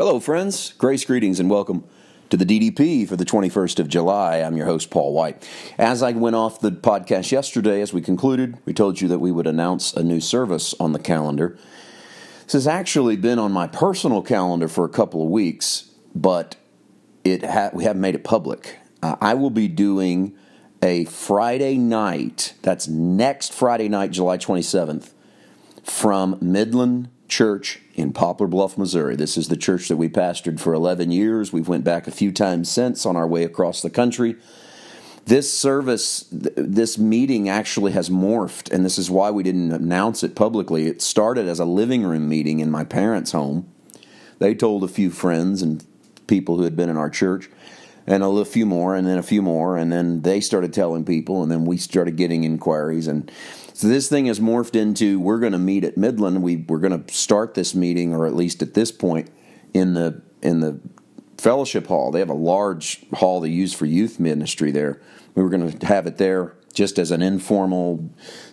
Hello, friends. Grace, greetings, and welcome to the DDP for the 21st of July. I'm your host, Paul White. As I went off the podcast yesterday, as we concluded, we told you that we would announce a new service on the calendar. This has actually been on my personal calendar for a couple of weeks, but we haven't made it public. I will be doing a Friday night, that's next Friday night, July 27th, from Midland Church in Poplar Bluff, Missouri. This is the church that we pastored for 11 years. We've went back a few times since on our way across the country. This service, this meeting actually has morphed, and this is why we didn't announce it publicly. It started as a living room meeting in my parents' home. They told a few friends and people who had been in our church, and a few more, and then a few more, and then they started telling people, and then we started getting inquiries, and so this thing has morphed into, we're going to meet at Midland. We're going to start this meeting, or at least at this point, in the fellowship hall. They have a large hall they use for youth ministry there. We were going to have it there just as an informal,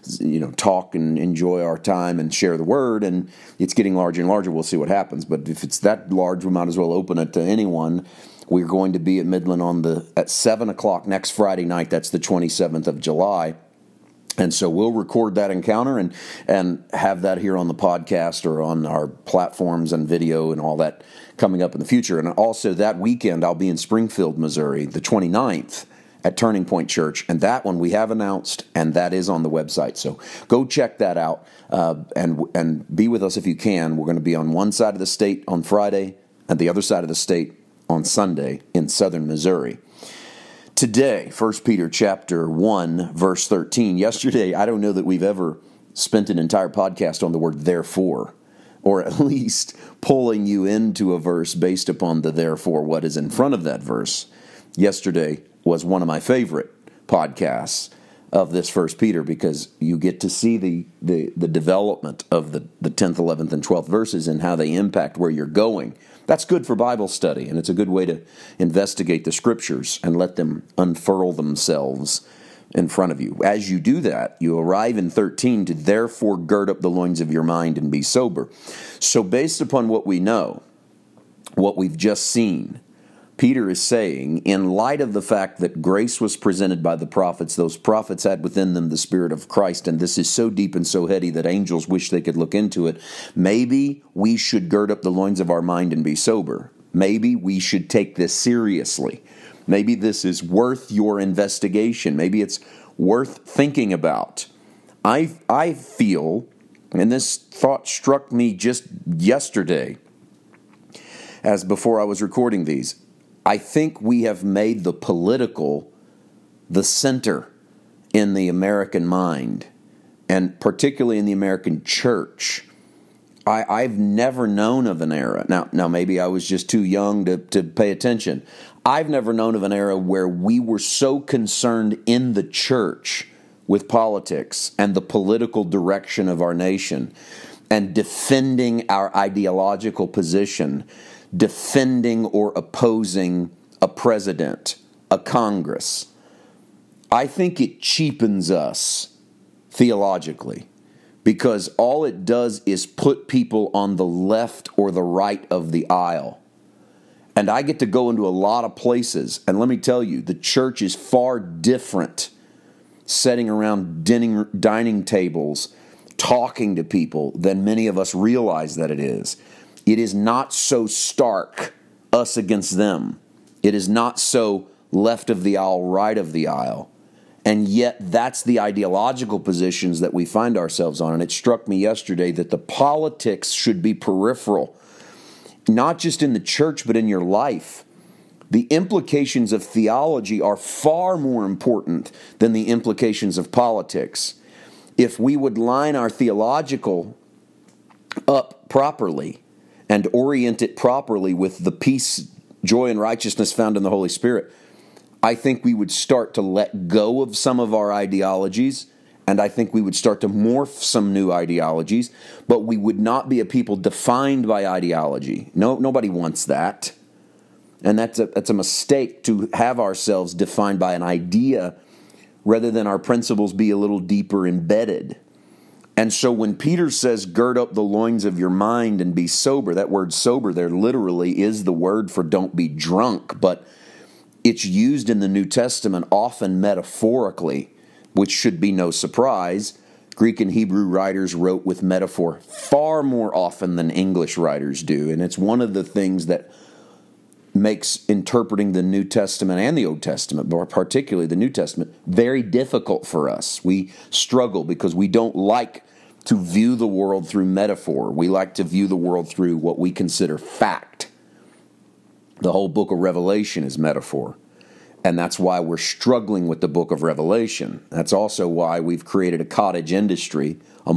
talk and enjoy our time and share the word. And it's getting larger and larger. We'll see what happens. But if it's that large, we might as well open it to anyone. We're going to be at Midland at 7 o'clock next Friday night. That's the 27th of July. And so we'll record that encounter and have that here on the podcast or on our platforms and video and all that coming up in the future. And also that weekend, I'll be in Springfield, Missouri, the 29th at Turning Point Church. And that one we have announced, and that is on the website. So go check that out and be with us if you can. We're going to be on one side of the state on Friday and the other side of the state on Sunday in southern Missouri. Today, 1 Peter chapter 1, verse 13. Yesterday, I don't know that we've ever spent an entire podcast on the word therefore, or at least pulling you into a verse based upon the therefore, what is in front of that verse. Yesterday was one of my favorite podcasts of this 1 Peter because you get to see the development of the 10th, 11th, and 12th verses and how they impact where you're going. That's good for Bible study, and it's a good way to investigate the Scriptures and let them unfurl themselves in front of you. As you do that, you arrive in 13 to therefore gird up the loins of your mind and be sober. So based upon what we know, what we've just seen, Peter is saying, in light of the fact that grace was presented by the prophets, those prophets had within them the Spirit of Christ, and this is so deep and so heady that angels wish they could look into it, maybe we should gird up the loins of our mind and be sober. Maybe we should take this seriously. Maybe this is worth your investigation. Maybe it's worth thinking about. I feel, and this thought struck me just yesterday, as before I was recording these, I think we have made the political the center in the American mind, and particularly in the American church. I've never known of an era. Now maybe I was just too young to pay attention. I've never known of an era where we were so concerned in the church with politics and the political direction of our nation and defending our ideological position, defending or opposing a president, a Congress. I think it cheapens us theologically because all it does is put people on the left or the right of the aisle. And I get to go into a lot of places, and let me tell you, the church is far different sitting around dining tables talking to people than many of us realize that it is. It is not so stark, us against them. It is not so left of the aisle, right of the aisle. And yet that's the ideological positions that we find ourselves on. And it struck me yesterday that the politics should be peripheral, not just in the church, but in your life. The implications of theology are far more important than the implications of politics. If we would line our theological up properly, and orient it properly with the peace, joy, and righteousness found in the Holy Spirit, I think we would start to let go of some of our ideologies, and I think we would start to morph some new ideologies, but we would not be a people defined by ideology. Nobody wants that. And that's a mistake to have ourselves defined by an idea rather than our principles be a little deeper embedded. And so when Peter says, gird up the loins of your mind and be sober, that word sober there literally is the word for don't be drunk, but it's used in the New Testament often metaphorically, which should be no surprise. Greek and Hebrew writers wrote with metaphor far more often than English writers do, and it's one of the things that makes interpreting the New Testament and the Old Testament, but particularly the New Testament, very difficult for us. We struggle because we don't like to view the world through metaphor. We like to view the world through what we consider fact. The whole book of Revelation is metaphor, and that's why we're struggling with the book of Revelation. That's also why we've created a cottage industry, a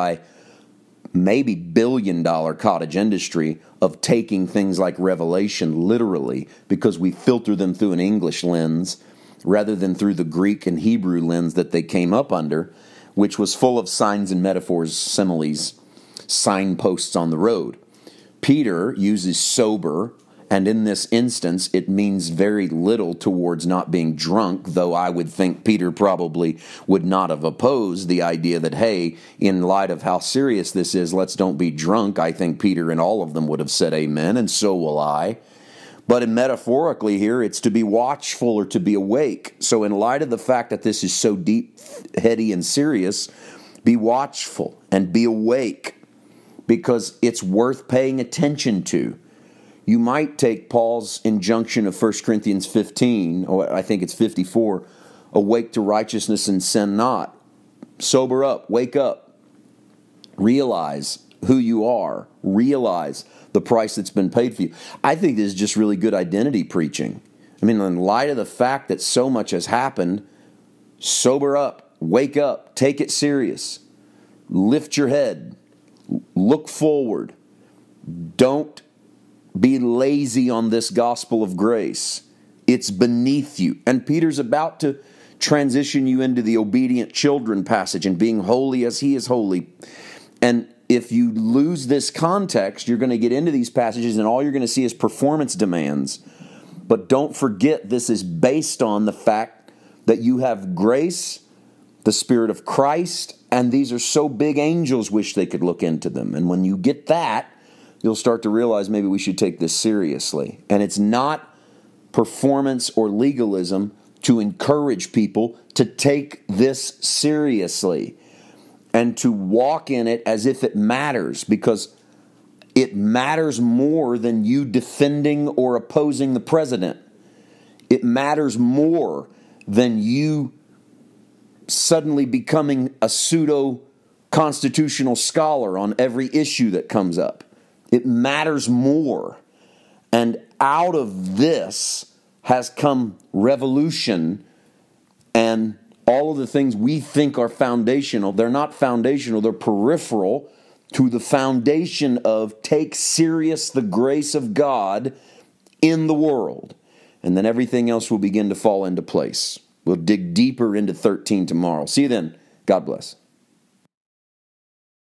maybe billion-dollar cottage industry of taking things like Revelation literally because we filter them through an English lens rather than through the Greek and Hebrew lens that they came up under, which was full of signs and metaphors, similes, signposts on the road. Peter uses sober, and in this instance, it means very little towards not being drunk, though I would think Peter probably would not have opposed the idea that, hey, in light of how serious this is, let's don't be drunk. I think Peter and all of them would have said amen, and so will I. But metaphorically here, it's to be watchful or to be awake. So in light of the fact that this is so deep, heady, and serious, be watchful and be awake because it's worth paying attention to. You might take Paul's injunction of 1 Corinthians 15, or I think it's 54, awake to righteousness and sin not. Sober up, wake up, realize who you are, realize the price that's been paid for you. I think this is just really good identity preaching. I mean, in light of the fact that so much has happened, sober up, wake up, take it serious, lift your head, look forward, don't be lazy on this gospel of grace. It's beneath you. And Peter's about to transition you into the obedient children passage and being holy as he is holy. And if you lose this context, you're going to get into these passages and all you're going to see is performance demands. But don't forget, this is based on the fact that you have grace, the Spirit of Christ, and these are so big angels wish they could look into them. And when you get that, you'll start to realize maybe we should take this seriously. And it's not performance or legalism to encourage people to take this seriously and to walk in it as if it matters, because it matters more than you defending or opposing the president. It matters more than you suddenly becoming a pseudo-constitutional scholar on every issue that comes up. It matters more. And out of this has come revolution and all of the things we think are foundational. They're not foundational, they're peripheral to the foundation of take serious the grace of God in the world. And then everything else will begin to fall into place. We'll dig deeper into 13 tomorrow. See you then. God bless.